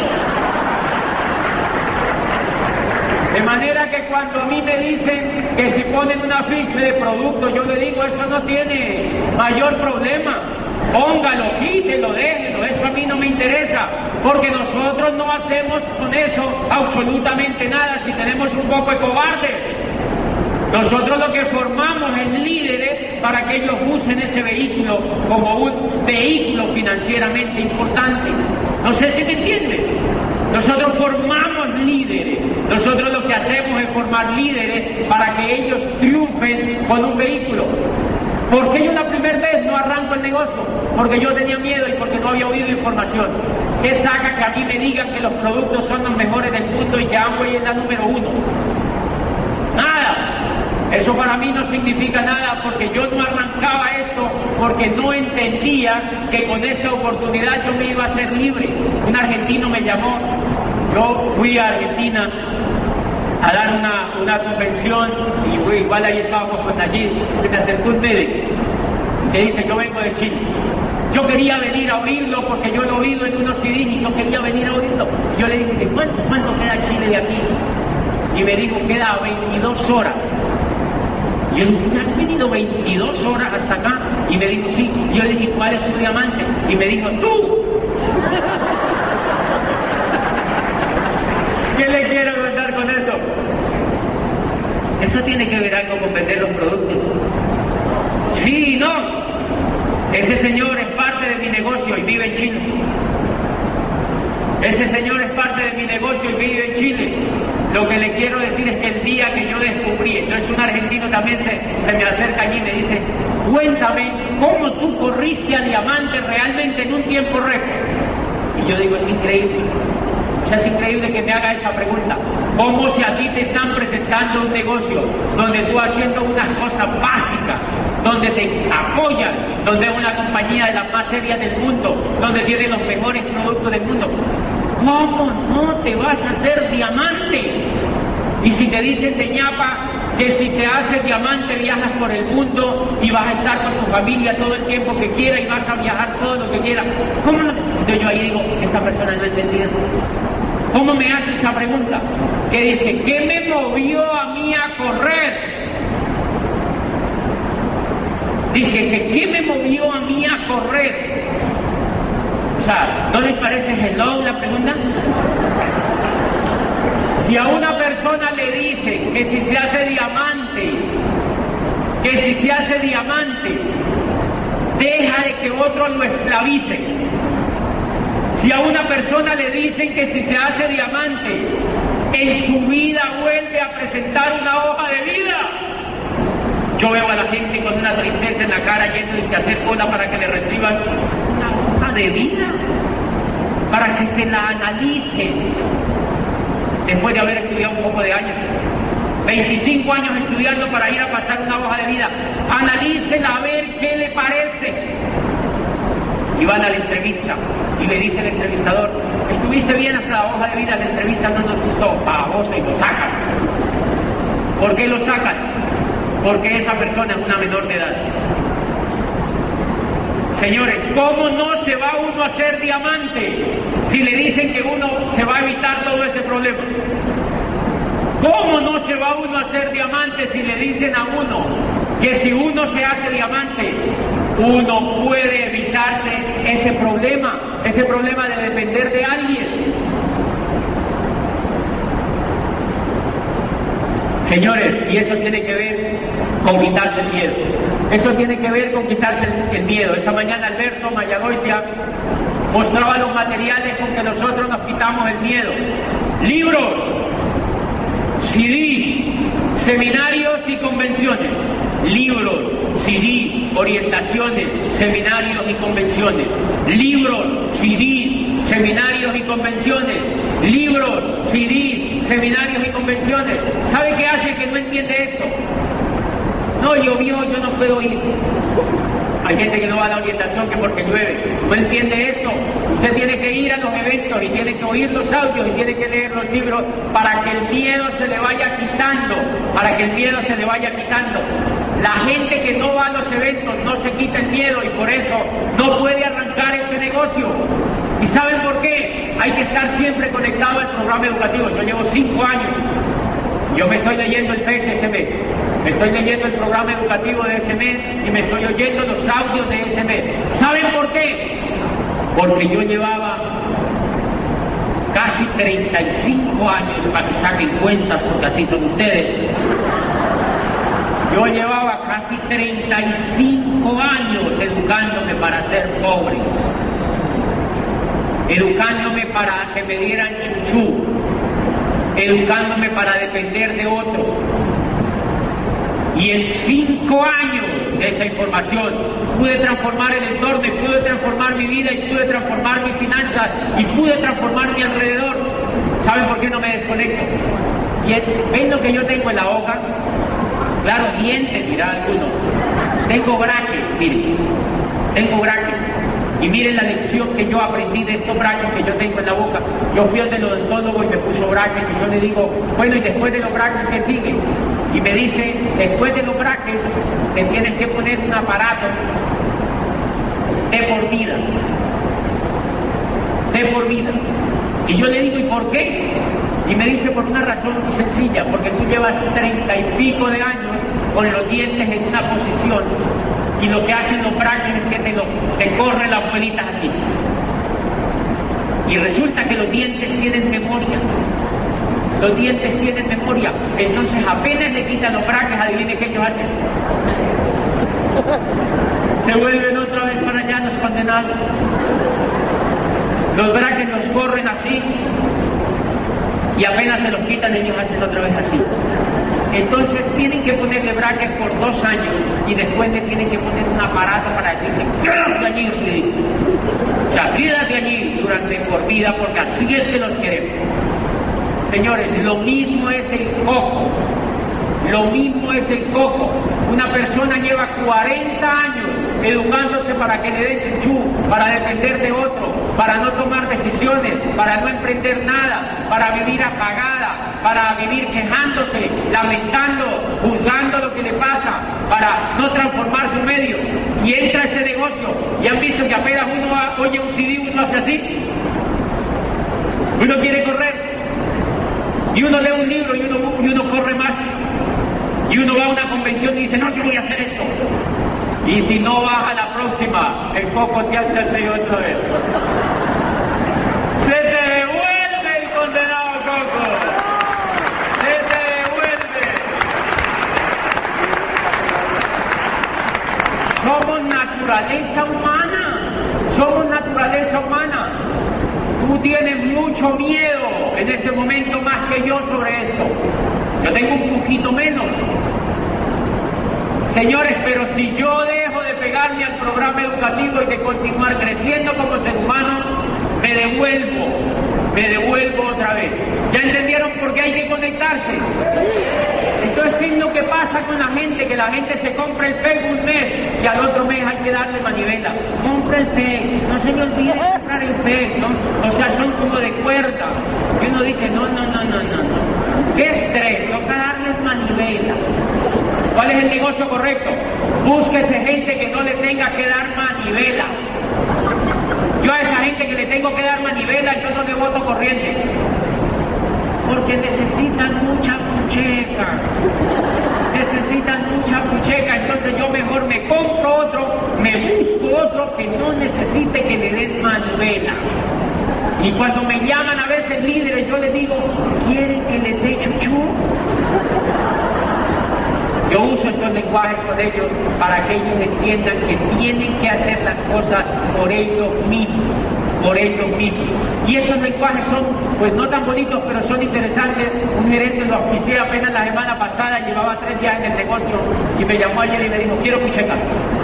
De manera que cuando a mí me dicen que si ponen una ficha de producto, yo le digo, eso no tiene mayor problema. Póngalo, quítelo, déjelo, eso a mí no me interesa, porque nosotros no hacemos con eso absolutamente nada si tenemos un poco de cobardes. Nosotros lo que formamos es líderes para que ellos usen ese vehículo como un vehículo financieramente importante. No sé si me entienden. Nosotros formamos líderes. Nosotros lo que hacemos es formar líderes para que ellos triunfen con un vehículo. ¿Por qué yo la primera vez no arranco el negocio? Porque yo tenía miedo y porque no había oído información. ¿Qué saca que a mí me digan que los productos son los mejores del mundo y que Amway es la número uno? Nada. Eso para mí no significa nada, porque yo no arrancaba esto porque no entendía que con esta oportunidad yo me iba a hacer libre. Un argentino me llamó, yo fui a Argentina a dar una, una convención y fue, igual ahí estábamos con allí, se me acercó un médico que dice, yo vengo de Chile. Yo quería venir a oírlo porque yo lo he oído en unos C Ds y yo quería venir a oírlo. Yo le dije, ¿cuánto, cuánto queda Chile de aquí? Y me dijo, queda veintidós horas. Y yo le dije, ¿has venido veintidós horas hasta acá? Y me dijo, sí. Y yo le dije, ¿cuál es su diamante? Y me dijo, ¡tú! ¿Qué le quiero contar con eso? Eso tiene que ver algo con vender los productos. Sí, no. Ese señor es parte de mi negocio y vive en Chile. Ese señor es parte de mi negocio y vive en Chile. lo que le quiero decir es que el día que yo descubrí, entonces un argentino también se, se me acerca allí y me dice, cuéntame cómo tú corriste a diamante realmente en un tiempo récord. Y yo digo, es increíble. O sea, es increíble que me haga esa pregunta. ¿Cómo si a ti te están presentando un negocio donde tú haciendo unas cosas básicas, donde te apoyan, donde es una compañía de las más serias del mundo, donde tiene los mejores productos del mundo, ¿cómo no te vas a hacer diamante? Y si te dicen de ñapa que si te haces diamante viajas por el mundo y vas a estar con tu familia todo el tiempo que quieras y vas a viajar todo lo que quieras, ¿cómo no? Entonces yo ahí digo, esta persona no ha entendido. ¿Cómo me hace esa pregunta? Que dice, ¿qué me movió a mí a correr? Dice que ¿qué me movió a mí a correr? O sea, ¿no les parece hello la pregunta? Si a una persona le dicen que si se hace diamante, que si se hace diamante, deja de que otro lo esclavice. Si a una persona le dicen que si se hace diamante, en su vida vuelve a presentar una hoja de vida. Yo veo a la gente con una tristeza en la cara yendo a hacer cola para que le reciban una hoja de vida, para que se la analicen, después de haber estudiado un poco de años. veinticinco años estudiando para ir a pasar una hoja de vida. Analícela a ver qué le parece. Y van a la entrevista y le dice el entrevistador, estuviste bien hasta la hoja de vida, la entrevista no nos gustó, baboso, y lo sacan. ¿Por qué lo sacan? Porque esa persona es una menor de edad. Señores, ¿cómo no se va uno a hacer diamante si le dicen que uno se va a evitar todo ese problema? ¿Cómo no se va uno a hacer diamante si le dicen a uno que si uno se hace diamante, uno puede evitarse ese problema, ese problema de depender de alguien? Señores, y eso tiene que ver con quitarse el miedo. Eso tiene que ver con quitarse el, el miedo. Esa mañana Alberto Mayagoitia mostraba los materiales con que nosotros nos quitamos el miedo. Libros, C Ds, seminarios y convenciones. Libros, C Ds, orientaciones, seminarios y convenciones. Libros, C Ds, seminarios y convenciones. Libros, C Ds, seminarios y convenciones. ¿Sabe qué hace el que no entiende esto? No, llovió, yo no puedo ir. Hay gente que no va a la orientación que porque llueve. ¿No entiende esto? Usted tiene que ir a los eventos y tiene que oír los audios y tiene que leer los libros para que el miedo se le vaya quitando, para que el miedo se le vaya quitando. La gente que no va a los eventos no se quita el miedo y por eso no puede arrancar este negocio. ¿Y saben por qué? Hay que estar siempre conectado al programa educativo. Yo llevo cinco años. Yo me estoy leyendo el P E C de ese mes, me estoy leyendo el programa educativo de ese mes y me estoy oyendo los audios de ese mes. ¿Saben por qué? Porque yo llevaba casi treinta y cinco años, para que saquen cuentas porque así son ustedes. Yo llevaba casi treinta y cinco años educándome para ser pobre, educándome para que me dieran chuchú, educándome para depender de otro. Y en cinco años de esta información pude transformar el entorno, y pude transformar mi vida, y pude transformar mi finanzas, y pude transformar mi alrededor. ¿Saben por qué no me desconecto? ¿Ven lo que yo tengo en la boca? Claro, dientes, dirá alguno. Tengo braques, miren, tengo braques. Y miren la lección que yo aprendí de estos braques que yo tengo en la boca. Yo fui al del odontólogo y me puso braques y yo le digo, bueno, ¿y después de los braques qué sigue? Y me dice, después de los braques te tienes que poner un aparato de por vida. De por vida. Y yo le digo, ¿y por qué? Y me dice, por una razón muy sencilla, porque tú llevas treinta y pico de años con los dientes en una posición y lo que hacen los braques es que te, lo, te corren las abuelitas así. Y resulta que los dientes tienen memoria. Los dientes tienen memoria. Entonces apenas le quitan los braques, adivine qué ellos hacen. Se vuelven otra vez para allá los condenados. Los braques los corren así. y apenas se los quitan ellos hacen otra vez así. Entonces tienen que ponerle brackets por dos años y después le tienen que poner un aparato para decirle quédate allí, usted. O sea, quédate allí durante por vida porque así es que los queremos. Señores, lo mismo es el coco. Lo mismo es el coco. Una persona lleva cuarenta años educándose para que le den chuchú, para depender de otro, para no tomar decisiones, para no emprender nada, para vivir apagada, para vivir quejándose, lamentando, juzgando lo que le pasa, para no transformar su medio. Y entra a ese negocio y han visto que apenas uno oye un C D, uno hace así. Uno quiere correr. Y uno lee un libro y uno, y uno corre más. Y uno va a una convención y dice, no, yo voy a hacer esto. Y si no vas a la próxima, el coco te hace así otra vez. Se te devuelve el condenado coco. Se te devuelve. Somos naturaleza humana. Somos naturaleza humana. Tú tienes mucho miedo en este momento más que yo sobre esto. Yo tengo un poquito menos. Señores, pero si yo dejo de pegarme al programa educativo y de continuar creciendo como ser humano, me devuelvo, me devuelvo otra vez. ¿Ya entendieron por qué hay que conectarse? Entonces, ¿qué es lo que pasa con la gente? Que la gente se compra el P E G un mes y al otro mes hay que darle manivela. Compra el P E G, no se me olvide comprar el P E G, ¿no? O sea, son como de cuerda. Y uno dice, no, no, no, no, no, no. ¿Qué estrés? Toca darles manivela. ¿Cuál es el negocio correcto? Búsquese gente que no le tenga que dar manivela. Yo a esa gente que le tengo que dar manivela, yo no le voto corriente. Porque necesitan mucha pucheca. Necesitan mucha pucheca. Entonces yo mejor me compro otro, me busco otro que no necesite que le den manivela. Y cuando me llaman a veces líderes, yo les digo, ¿quieren que les dé chuchú? Yo uso estos lenguajes con ellos para que ellos entiendan que tienen que hacer las cosas por ellos mismos, por ellos mismos. Y esos lenguajes son, pues no tan bonitos, pero son interesantes. Un gerente lo auspicié apenas la semana pasada, llevaba tres días en el negocio y me llamó ayer y me dijo, quiero pucheca.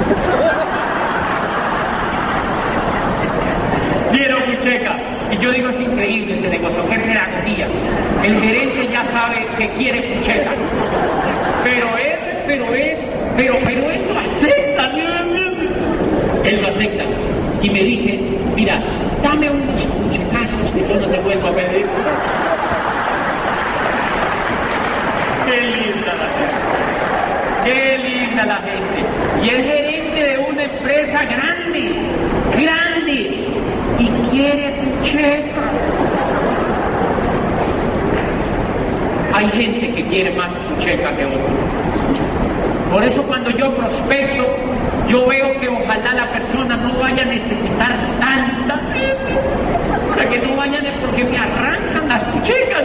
Quiero pucheca. Y yo digo, es increíble ese negocio, qué pedagogía. El gerente ya sabe que quiere pucheca. Pero él, pero es, pero, pero él lo acepta. Él lo acepta. Y me dice, mira, dame unos puchecazos que yo no te vuelvo a pedir. Qué linda la gente. Qué linda la gente. Y el gerente de una empresa grande, grande, y quiere pucheca. Hay gente que quiere más pucheca que otra. Por eso cuando yo prospecto, yo veo que ojalá la persona no vaya a necesitar tanta gente. O sea, que no vayan porque me arrancan las puchecas.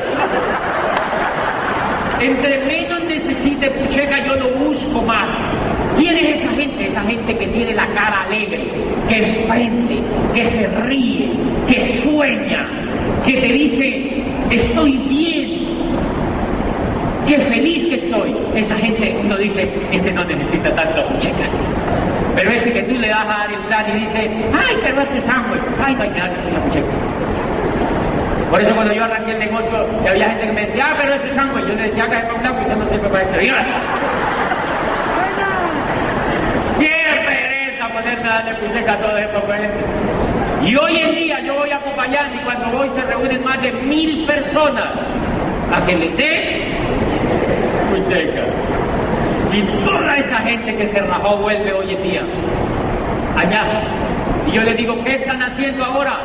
Entre menos necesite pucheca, yo lo busco más. ¿Quién es esa gente? Esa gente que tiene la cara alegre, que emprende, que se ríe, que sueña, que te dice, estoy bien, qué feliz que estoy. Esa gente uno dice, este no necesita tanta pucheca. Pero ese que tú le das a dar el plan y dice, ay, pero ese sándwich, ay, no hay que darle mucha pucheca. Por eso cuando yo arranqué el negocio, había gente que me decía, ah, pero ese sándwich, yo le decía, haga de pan blanco y se no sirve para esto. ¡Qué pereza ponerme a darle pucheca a todo esto! Y hoy en día yo voy acompañando y cuando voy se reúnen más de mil personas a que le dé pucheca. Y toda esa gente que se rajó vuelve hoy en día allá. Y yo les digo, ¿qué están haciendo ahora?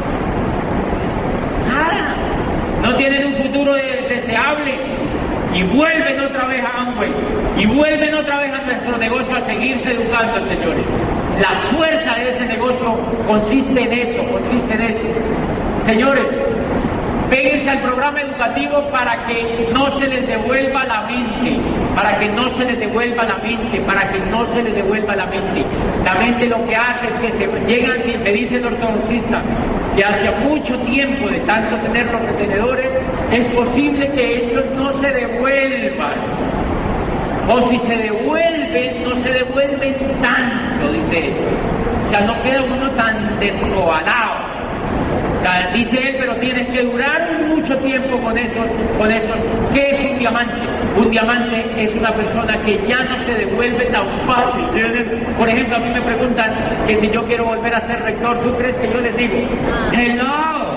Nada. No tienen un futuro de, deseable. Y vuelven otra vez a Amway. Y vuelven otra vez a nuestro negocio a seguirse educando, señores. La fuerza de este negocio consiste en eso, consiste en eso. Señores, péguense al programa educativo para que no se les devuelva la mente, para que no se les devuelva la mente, para que no se les devuelva la mente. La mente lo que hace es que se llegan, me dice el ortodoxista, que hace mucho tiempo de tanto tener los retenedores, es posible que ellos no se devuelvan. O si se devuelven, no se devuelven tanto, dice él. O sea, no queda uno tan descobalado. O sea, dice él, pero tienes que durar mucho tiempo con eso, con eso. ¿Qué es un diamante? Un diamante es una persona que ya no se devuelve tan fácil. Por ejemplo, a mí me preguntan que si yo quiero volver a ser rector, ¿tú crees que yo les digo, hello?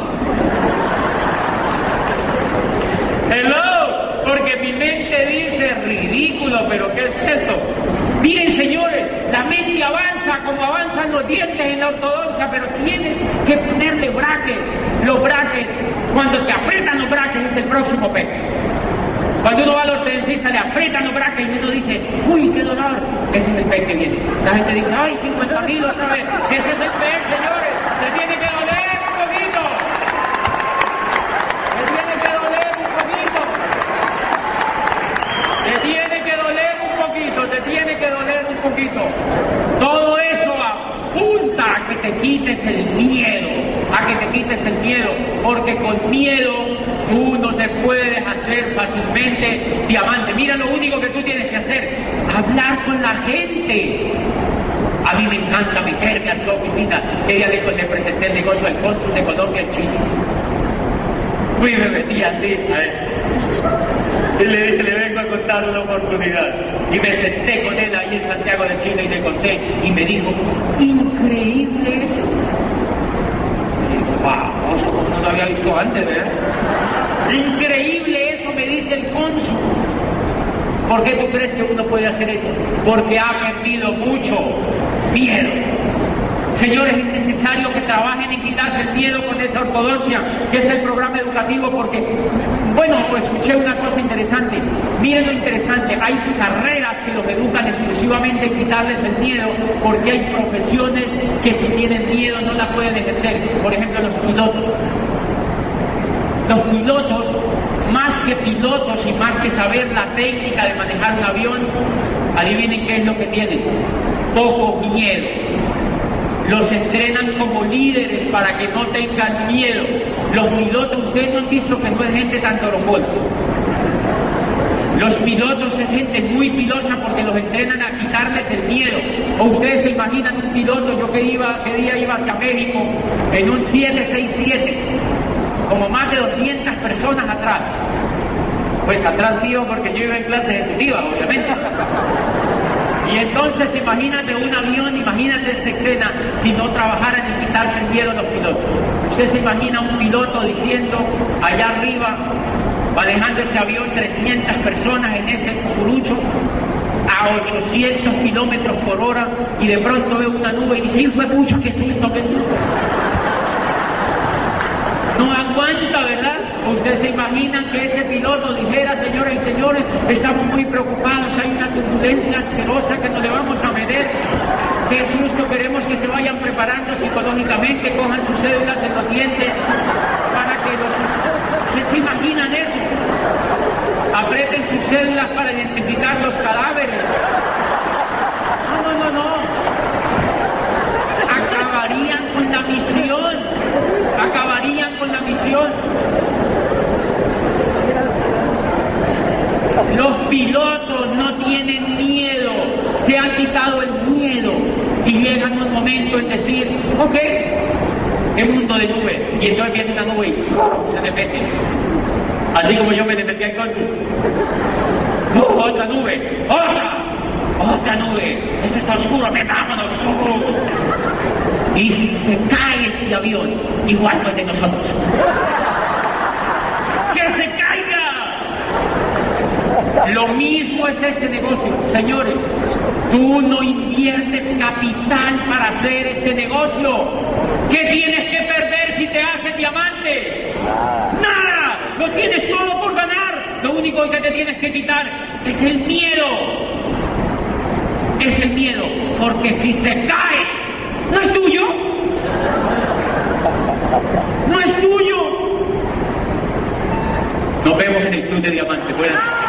Hello, porque mi mente dice, ridículo, pero ¿qué es esto? Miren, señores, la mente avanza como avanzan los dientes en la ortodoncia, pero tienes que ponerle braques. Los braques, cuando te aprietan los braques, es el próximo P. Cuando uno va al ortodoncista, le aprietan los braques y uno dice, uy, qué dolor, ese es el P que viene. La gente dice, ay, cincuenta mil otra vez, ese es el P, señores, le tiene que doler un poquito. Le tiene que doler un poquito. Le tiene que doler un poquito, te tiene que doler un poquito. Todo eso apunta a que te quites el miedo, a que te quites el miedo, porque con miedo tú no te puedes hacer fácilmente diamante. Mira lo único que tú tienes que hacer, hablar con la gente. A mí me encanta meterme a su oficina. Ella le, le presenté el negocio al cónsul de Colombia en Chile. Fui y me metí así, a ver. Y le dije, le vengo a contar una oportunidad. Y me senté con él ahí en Santiago de Chile y le conté. Y me dijo, increíble eso. Y digo, wow, eso no lo había visto antes, ¿verdad? Increíble eso, me dice el cónsul. ¿Por qué tú crees que uno puede hacer eso? Porque ha perdido mucho miedo. Señores, es necesario que trabajen en quitarse el miedo con esa ortodoncia, que es el programa educativo, porque, bueno, pues escuché una cosa interesante. Miren lo interesante, hay carreras que los educan exclusivamente en quitarles el miedo, porque hay profesiones que si tienen miedo no la pueden ejercer. Por ejemplo, los pilotos. Los pilotos, más que pilotos y más que saber la técnica de manejar un avión, adivinen qué es lo que tienen: poco miedo. Los entrenan como líderes para que no tengan miedo. Los pilotos, ustedes no han visto que no es gente tan torombol. Los pilotos es gente muy pilosa porque los entrenan a quitarles el miedo. O ustedes se imaginan un piloto, yo que iba, que día iba hacia México en un siete seis siete, como más de doscientas personas atrás. Pues atrás mío porque yo iba en clase ejecutiva, obviamente. Y entonces imagínate un avión, imagínate esta escena, si no trabajaran en quitarse el miedo a los pilotos. Usted se imagina un piloto diciendo allá arriba, manejando ese avión, trescientas personas en ese cucurucho, a ochocientos kilómetros por hora, y de pronto ve una nube y dice, ¡hijo de pucha, qué susto, qué susto! No aguanta, ¿verdad? Ustedes se imaginan que ese piloto dijera, señoras y señores, estamos muy preocupados, hay una turbulencia asquerosa que no le vamos a meter. Qué susto, queremos que se vayan preparando psicológicamente, cojan sus cédulas en los dientes para que los... ¿Ustedes se imaginan eso? Aprieten sus cédulas para identificar los cadáveres. No, no, no, no. Acabarían con la misión. Acabarían con la misión. Los pilotos no tienen miedo, se han quitado el miedo y llegan un momento en decir, ok, es mundo de nube, y entonces viene una nube y ¡fum! Se le mete. Así como yo me le metí al cónsul. ¡Uh! Otra nube, otra, otra nube, esto está oscuro, metámonos. ¡Uh! Y si se cae ese avión, igual no es de nosotros. ¡Que se caiga! Lo mismo es este negocio. Señores, tú no inviertes capital para hacer este negocio. ¿Qué tienes que perder si te haces diamante? ¡Nada! Lo tienes todo por ganar. Lo único que te tienes que quitar es el miedo. Es el miedo, porque si se cae, no es tuyo. No es tuyo. Nos vemos en el Club de Diamante. Buenas noches.